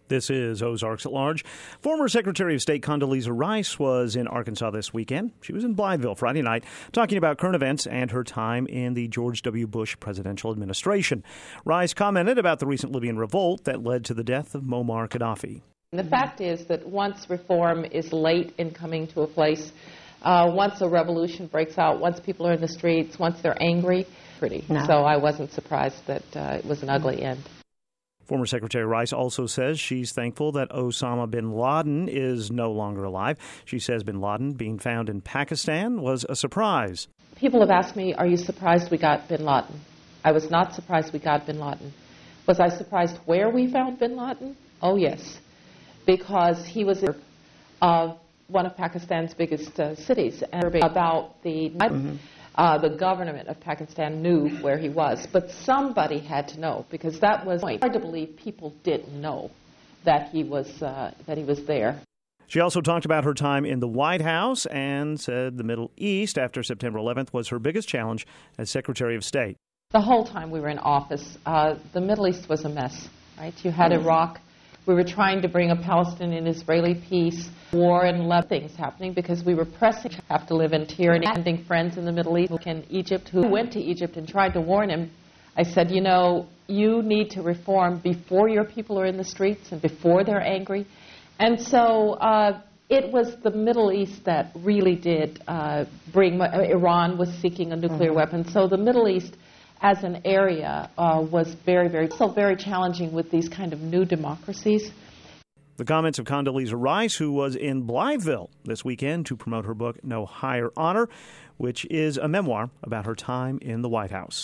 This is Ozarks at Large. Former Secretary of State Condoleezza Rice was in Arkansas this weekend. She was in Blytheville Friday night talking about current events and her time in the George W. Bush presidential administration. Rice commented about the recent Libyan revolt that led to the death of Muammar Gaddafi. The fact is that once reform is late in coming to a place, once a revolution breaks out, once people are in the streets, once they're angry, So I wasn't surprised that it was an ugly end. Former Secretary Rice also says she's thankful that Osama bin Laden is no longer alive. She says bin Laden being found in Pakistan was a surprise. People have asked me, are you surprised we got bin Laden? I was not surprised we got bin Laden. Was I surprised where we found bin Laden? Oh, yes, because he was in one of Pakistan's biggest cities. And about the government of Pakistan knew where he was, but somebody had to know, because that was hard to believe people didn't know that he was there. She also talked about her time in the White House and said the Middle East after September 11th was her biggest challenge as Secretary of State. The whole time we were in office, the Middle East was a mess, right? You had Iraq. We were trying to bring a Palestinian-Israeli peace, war and things happening because we were pressing to have to live in tyranny. Having friends in the Middle East, in Egypt, who went to Egypt and tried to warn him. I said, you need to reform before your people are in the streets and before they're angry. And so it was the Middle East that really did bring, Iran was seeking a nuclear weapon. So the Middle East as an area was very challenging with these kind of new democracies. The comments of Condoleezza Rice, who was in Blytheville this weekend to promote her book, No Higher Honor, which is a memoir about her time in the White House.